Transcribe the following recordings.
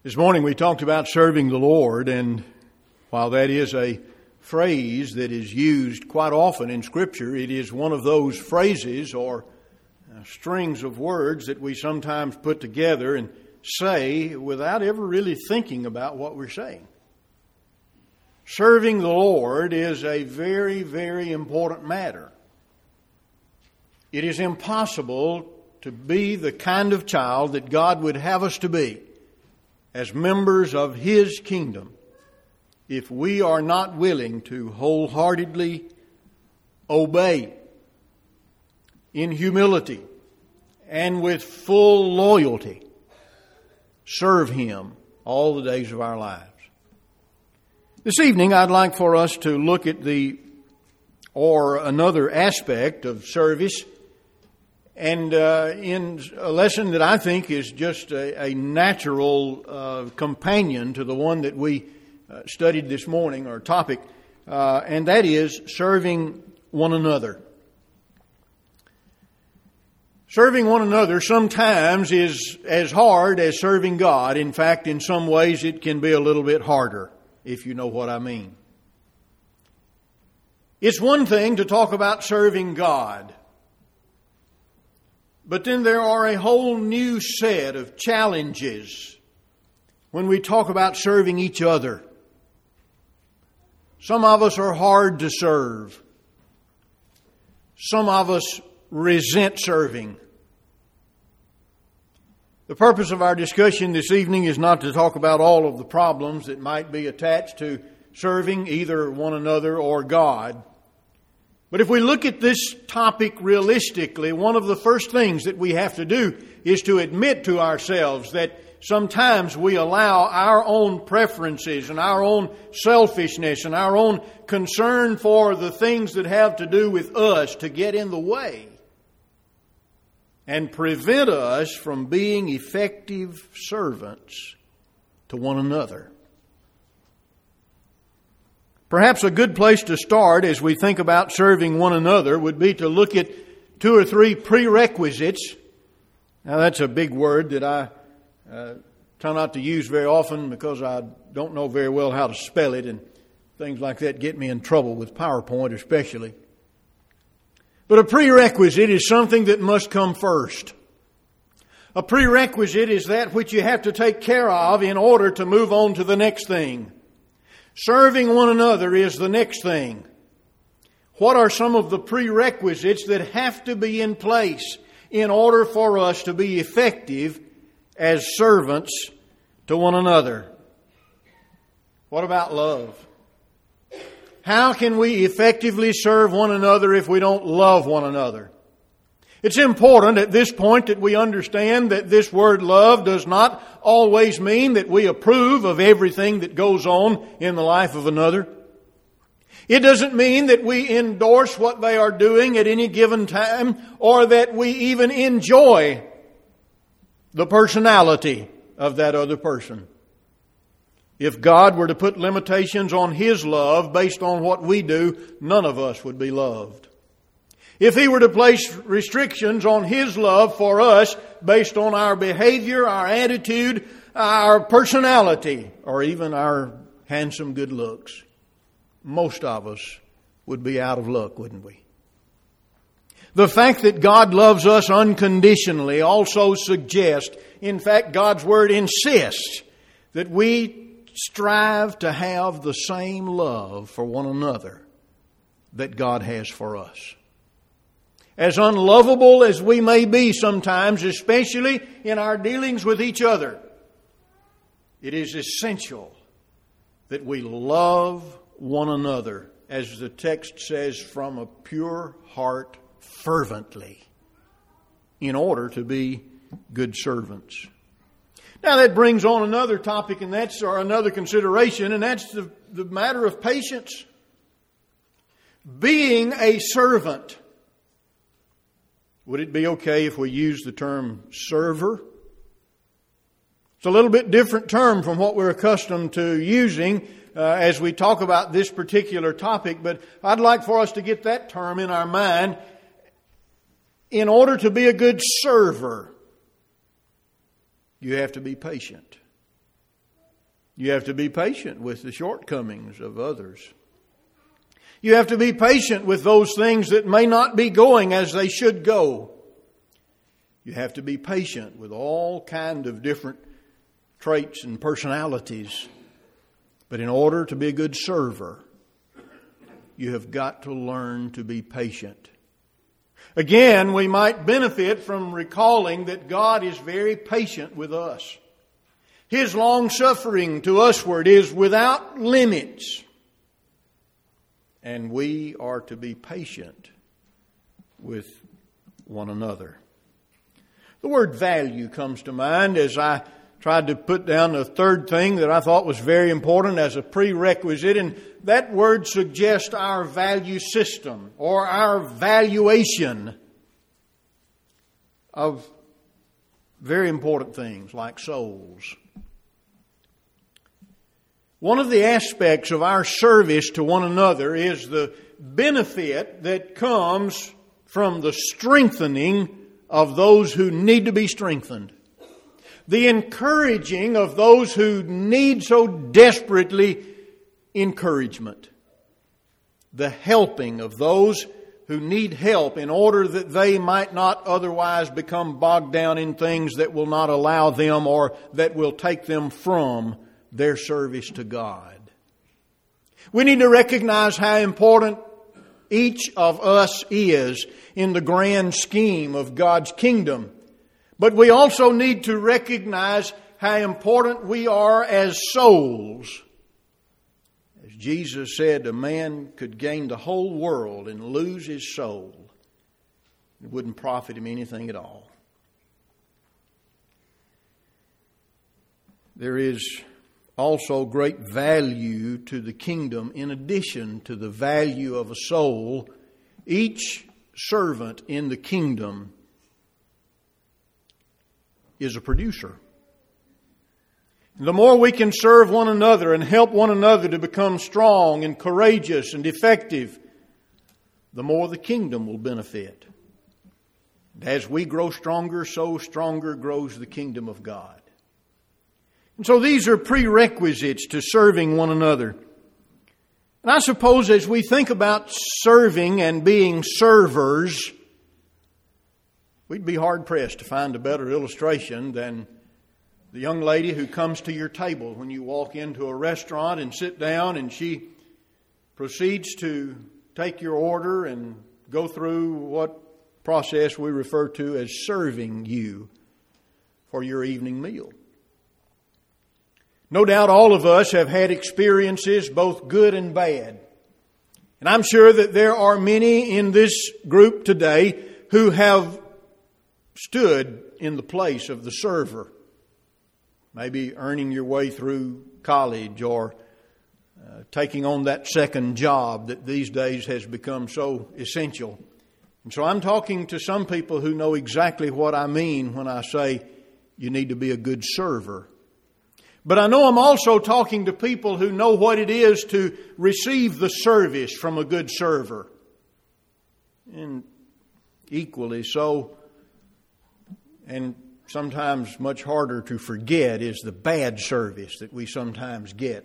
This morning we talked about serving the Lord, and while that is a phrase that is used quite often in Scripture, it is one of those phrases or strings of words that we sometimes put together and say without ever really thinking about what we're saying. Serving the Lord is a very, very important matter. It is impossible to be the kind of child that God would have us to be as members of His kingdom if we are not willing to wholeheartedly obey in humility and with full loyalty, serve Him all the days of our lives. This evening I'd like for us to look at another aspect of service, and in a lesson that I think is just a natural companion to the one that we studied this morning, or topic, and that is serving one another. Serving one another sometimes is as hard as serving God. In fact, in some ways it can be a little bit harder, if you know what I mean. It's one thing to talk about serving God, but then there are a whole new set of challenges when we talk about serving each other. Some of us are hard to serve. Some of us resent serving. The purpose of our discussion this evening is not to talk about all of the problems that might be attached to serving either one another or God. But if we look at this topic realistically, one of the first things that we have to do is to admit to ourselves that sometimes we allow our own preferences and our own selfishness and our own concern for the things that have to do with us to get in the way and prevent us from being effective servants to one another. Perhaps a good place to start as we think about serving one another would be to look at 2 or 3 prerequisites. Now that's a big word that I try not to use very often because I don't know very well how to spell it, and things like that get me in trouble with PowerPoint especially. But a prerequisite is something that must come first. A prerequisite is that which you have to take care of in order to move on to the next thing. Serving one another is the next thing. What are some of the prerequisites that have to be in place in order for us to be effective as servants to one another? What about love? How can we effectively serve one another if we don't love one another? It's important at this point that we understand that this word love does not always mean that we approve of everything that goes on in the life of another. It doesn't mean that we endorse what they are doing at any given time, or that we even enjoy the personality of that other person. If God were to put limitations on His love based on what we do, none of us would be loved. If He were to place restrictions on His love for us based on our behavior, our attitude, our personality, or even our handsome good looks, most of us would be out of luck, wouldn't we? The fact that God loves us unconditionally also suggests, in fact, God's Word insists that we strive to have the same love for one another that God has for us. As unlovable as we may be sometimes, especially in our dealings with each other, it is essential that we love one another, as the text says, from a pure heart fervently, in order to be good servants. Now that brings on another topic, and that's another consideration, and that's the matter of patience. Being a servant. Would it be okay if we use the term server? It's a little bit different term from what we're accustomed to using as we talk about this particular topic, but I'd like for us to get that term in our mind. In order to be a good server, you have to be patient. You have to be patient with the shortcomings of others. You have to be patient with those things that may not be going as they should go. You have to be patient with all kind of different traits and personalities. But in order to be a good server, you have got to learn to be patient. Again, we might benefit from recalling that God is very patient with us. His long-suffering to usward is without limits. And we are to be patient with one another. The word value comes to mind as I tried to put down the third thing that I thought was very important as a prerequisite, and that word suggests our value system or our valuation of very important things like souls. One of the aspects of our service to one another is the benefit that comes from the strengthening of those who need to be strengthened. The encouraging of those who need so desperately encouragement. The helping of those who need help in order that they might not otherwise become bogged down in things that will not allow them or that will take them from their service to God. We need to recognize how important each of us is in the grand scheme of God's kingdom. But we also need to recognize how important we are as souls. As Jesus said, a man could gain the whole world and lose his soul. It wouldn't profit him anything at all. There is also great value to the kingdom in addition to the value of a soul. Each servant in the kingdom is a producer. The more we can serve one another and help one another to become strong and courageous and effective, the more the kingdom will benefit. As we grow stronger, so stronger grows the kingdom of God. And so these are prerequisites to serving one another. And I suppose as we think about serving and being servers, we'd be hard-pressed to find a better illustration than the young lady who comes to your table when you walk into a restaurant and sit down, and she proceeds to take your order and go through what process we refer to as serving you for your evening meal. No doubt all of us have had experiences, both good and bad. And I'm sure that there are many in this group today who have stood in the place of the server. Maybe earning your way through college or taking on that second job that these days has become so essential. And so I'm talking to some people who know exactly what I mean when I say you need to be a good server. But I know I'm also talking to people who know what it is to receive the service from a good server. And equally so, and sometimes much harder to forget, is the bad service that we sometimes get.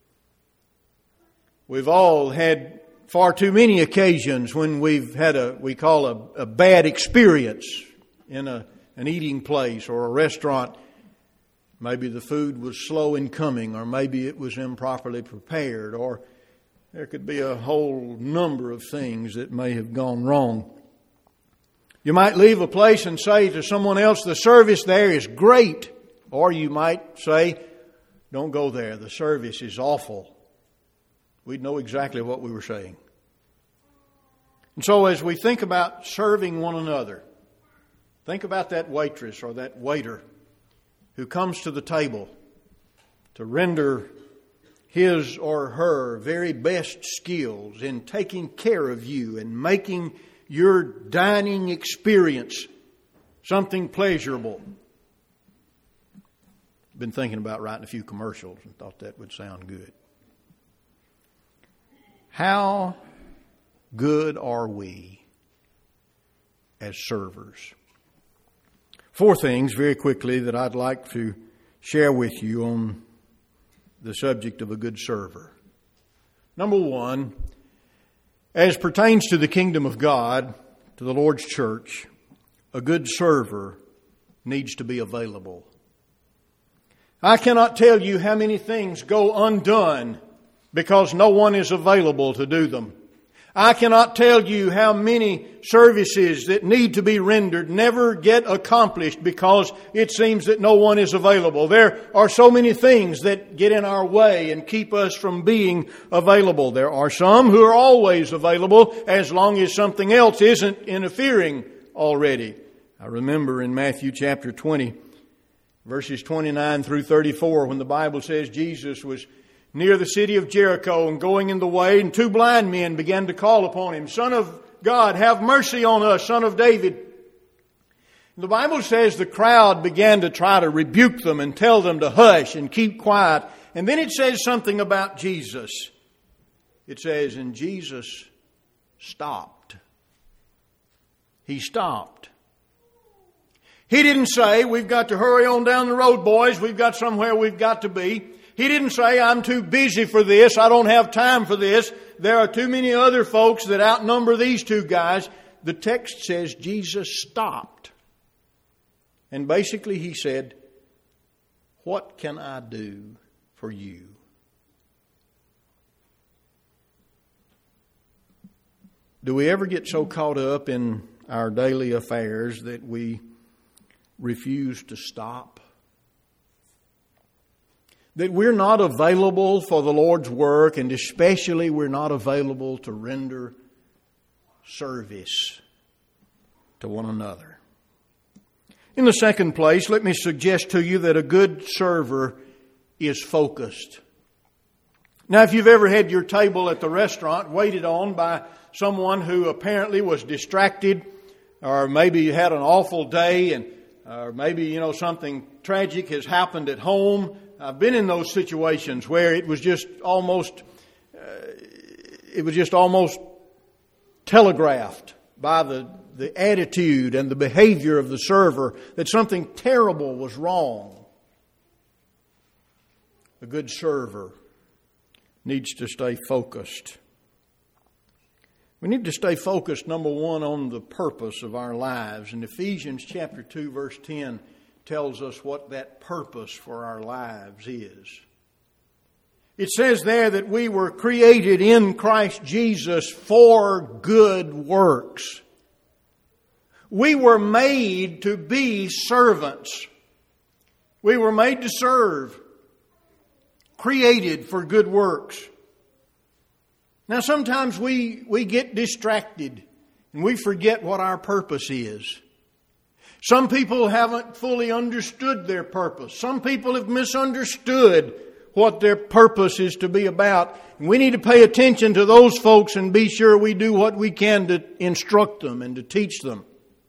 We've all had far too many occasions when we've had we call a bad experience in an eating place or a restaurant. Maybe the food was slow in coming, or maybe it was improperly prepared, or there could be a whole number of things that may have gone wrong. You might leave a place and say to someone else, the service there is great. Or you might say, don't go there, the service is awful. We'd know exactly what we were saying. And so as we think about serving one another, think about that waitress or that waiter who comes to the table to render his or her very best skills in taking care of you and making your dining experience something pleasurable. Been thinking about writing a few commercials and thought that would sound good. How good are we as servers? 4 things very quickly that I'd like to share with you on the subject of a good server. Number one, as pertains to the kingdom of God, to the Lord's church, a good server needs to be available. I cannot tell you how many things go undone because no one is available to do them. I cannot tell you how many services that need to be rendered never get accomplished because it seems that no one is available. There are so many things that get in our way and keep us from being available. There are some who are always available as long as something else isn't interfering already. I remember in Matthew chapter 20, verses 29 through 34, when the Bible says Jesus was near the city of Jericho and going in the way, and two blind men began to call upon him, "Son of God, have mercy on us, Son of David." And the Bible says the crowd began to try to rebuke them and tell them to hush and keep quiet. And then it says something about Jesus. It says, and Jesus stopped. He stopped. He didn't say, "We've got to hurry on down the road, boys. We've got somewhere we've got to be." He didn't say, "I'm too busy for this. I don't have time for this. There are too many other folks that outnumber these two guys." The text says Jesus stopped. And basically He said, "What can I do for you?" Do we ever get so caught up in our daily affairs that we refuse to stop? That we're not available for the Lord's work, and especially we're not available to render service to one another. In the second place, let me suggest to you that a good server is focused. Now, if you've ever had your table at the restaurant waited on by someone who apparently was distracted, or maybe you had an awful day, and or maybe, something tragic has happened at home. I've been in those situations where it was just almost telegraphed by the attitude and the behavior of the server that something terrible was wrong. A good server needs to stay focused. We need to stay focused, number one, on the purpose of our lives. And Ephesians chapter 2, verse 10 tells us what that purpose for our lives is. It says there that we were created in Christ Jesus for good works. We were made to be servants. We were made to serve. Created for good works. Now sometimes we get distracted and we forget what our purpose is. Some people haven't fully understood their purpose. Some people have misunderstood what their purpose is to be about. And we need to pay attention to those folks and be sure we do what we can to instruct them and to teach them.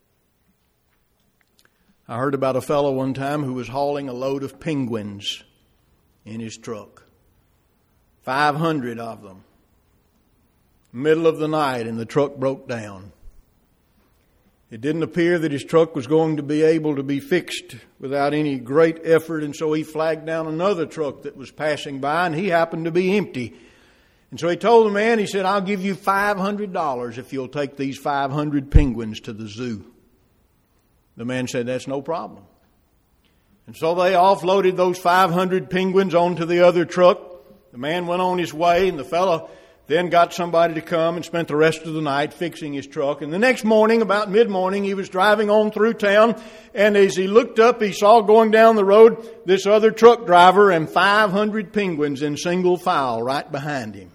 I heard about a fellow one time who was hauling a load of penguins in his truck. 500 of them. Middle of the night, and the truck broke down. It didn't appear that his truck was going to be able to be fixed without any great effort, and so he flagged down another truck that was passing by, and he happened to be empty. And so he told the man, he said, "I'll give you $500 if you'll take these 500 penguins to the zoo." The man said, "That's no problem." And so they offloaded those 500 penguins onto the other truck. The man went on his way, and the fellow then got somebody to come and spent the rest of the night fixing his truck. And the next morning, about mid-morning, he was driving on through town. And as he looked up, he saw going down the road this other truck driver and 500 penguins in single file right behind him.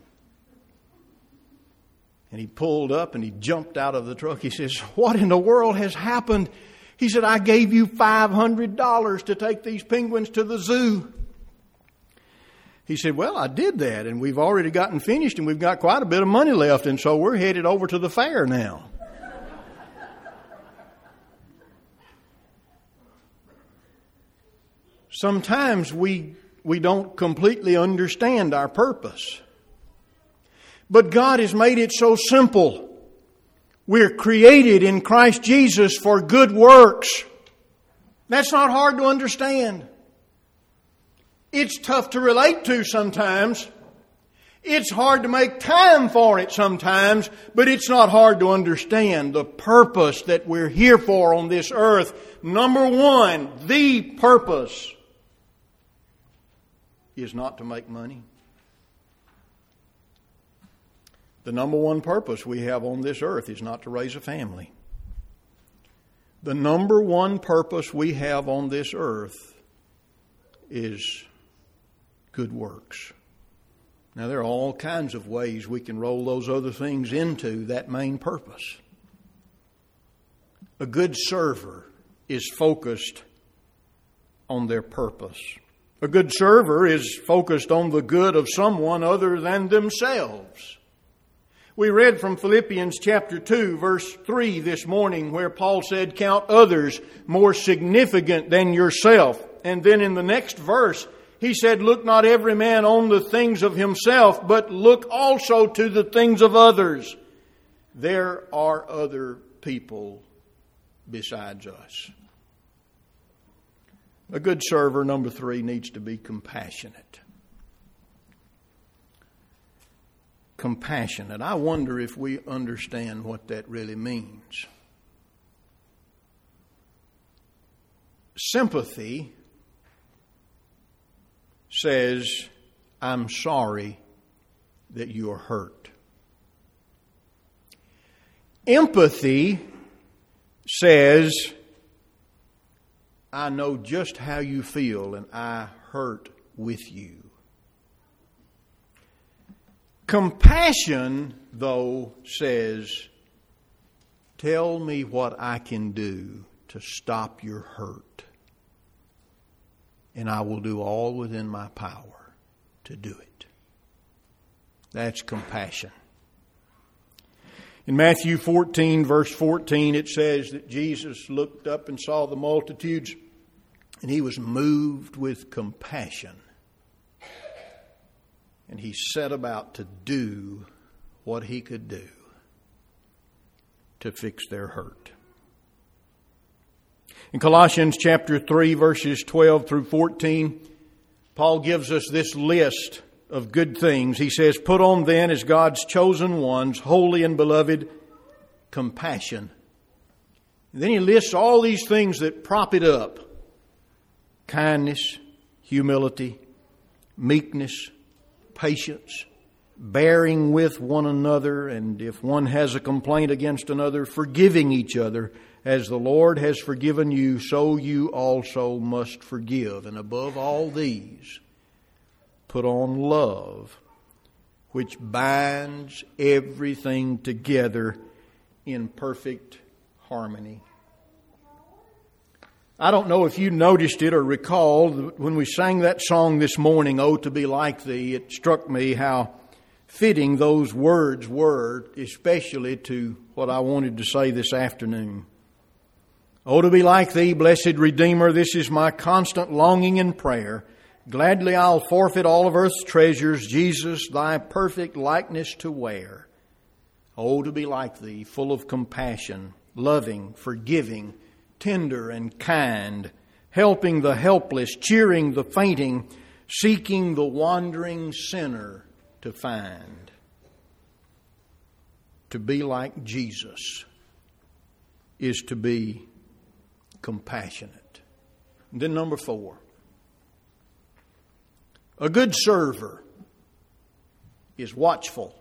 And he pulled up and he jumped out of the truck. He says, "What in the world has happened?" He said, "I gave you $500 to take these penguins to the zoo." He said, "Well, I did that, and we've already gotten finished, and we've got quite a bit of money left, and so we're headed over to the fair now." Sometimes we don't completely understand our purpose. But God has made it so simple. We're created in Christ Jesus for good works. That's not hard to understand. It's tough to relate to sometimes. It's hard to make time for it sometimes, but it's not hard to understand the purpose that we're here for on this earth. Number one, the purpose is not to make money. The number one purpose we have on this earth is not to raise a family. The number one purpose we have on this earth is good works. Now, there are all kinds of ways we can roll those other things into that main purpose. A good server is focused on their purpose. A good server is focused on the good of someone other than themselves. We read from Philippians chapter 2, verse 3 this morning, where Paul said, "Count others more significant than yourself." And then in the next verse, he said, "Look not every man on the things of himself, but look also to the things of others." There are other people besides us. A good server, number 3, needs to be compassionate. Compassionate. I wonder if we understand what that really means. Sympathy says, "I'm sorry that you are hurt." Empathy says, "I know just how you feel and I hurt with you." Compassion, though, says, "Tell me what I can do to stop your hurt, and I will do all within my power to do it." That's compassion. In Matthew 14, verse 14, it says that Jesus looked up and saw the multitudes, and he was moved with compassion. And he set about to do what he could do to fix their hurt. In Colossians chapter 3, verses 12 through 14, Paul gives us this list of good things. He says, "Put on then as God's chosen ones, holy and beloved, compassion." And then he lists all these things that prop it up: kindness, humility, meekness, patience, bearing with one another, and if one has a complaint against another, forgiving each other. As the Lord has forgiven you, so you also must forgive. And above all these, put on love, which binds everything together in perfect harmony. I don't know if you noticed it or recalled, when we sang that song this morning, "Oh, to be like thee," it struck me how fitting those words were, especially to what I wanted to say this afternoon. "Oh, to be like thee, blessed Redeemer, this is my constant longing and prayer. Gladly I'll forfeit all of earth's treasures, Jesus, thy perfect likeness to wear. Oh, to be like thee, full of compassion, loving, forgiving, tender and kind, helping the helpless, cheering the fainting, seeking the wandering sinner to find." To be like Jesus is to be compassionate. And then number 4, a good server is watchful.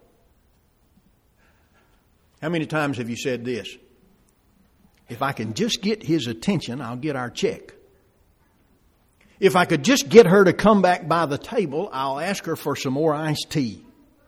How many times have you said this? "If I can just get his attention, I'll get our check. If I could just get her to come back by the table, I'll ask her for some more iced tea."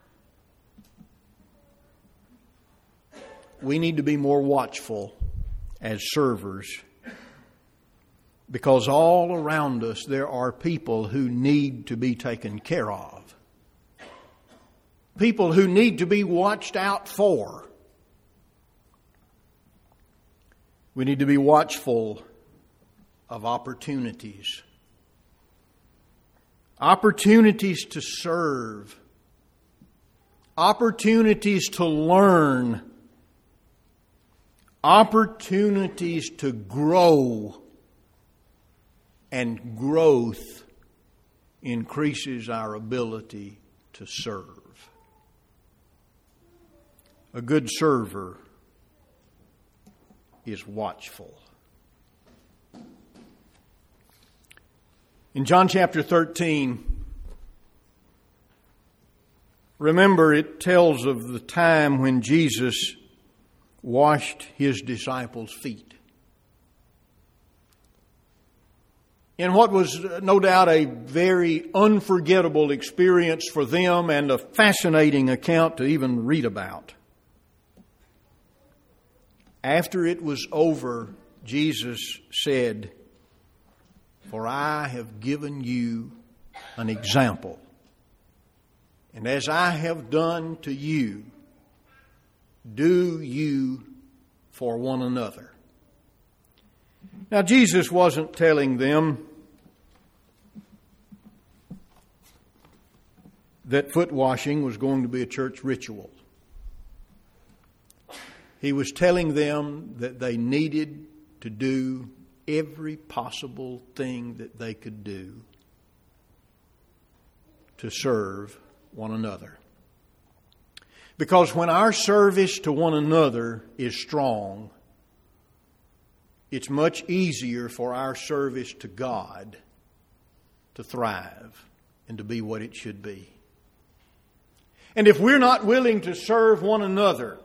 We need to be more watchful as servers, because all around us there are people who need to be taken care of. People who need to be watched out for. We need to be watchful of opportunities. Opportunities to serve. Opportunities to learn. Opportunities to grow. And growth increases our ability to serve. A good server is watchful. In John chapter 13, remember it tells of the time when Jesus washed his disciples' feet. In what was no doubt a very unforgettable experience for them and a fascinating account to even read about. After it was over, Jesus said, "For I have given you an example, and as I have done to you, do you for one another." Now, Jesus wasn't telling them that foot washing was going to be a church ritual. He was telling them that they needed to do every possible thing that they could do to serve one another. Because when our service to one another is strong, it's much easier for our service to God to thrive and to be what it should be. And if we're not willing to serve one another,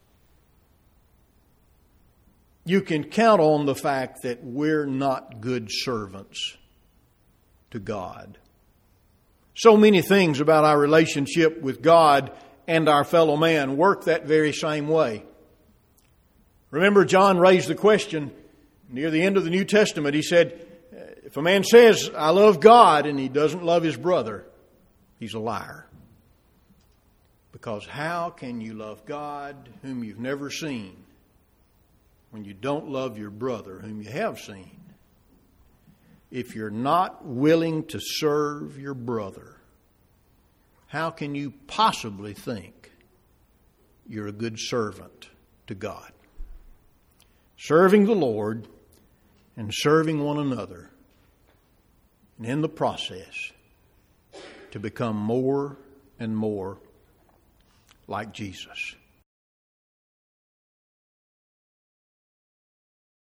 you can count on the fact that we're not good servants to God. So many things about our relationship with God and our fellow man work that very same way. Remember, John raised the question near the end of the New Testament. He said, if a man says, "I love God," and he doesn't love his brother, he's a liar. Because how can you love God whom you've never seen when you don't love your brother whom you have seen? If you're not willing to serve your brother, how can you possibly think you're a good servant to God? Serving the Lord and serving one another, and in the process to become more and more like Jesus.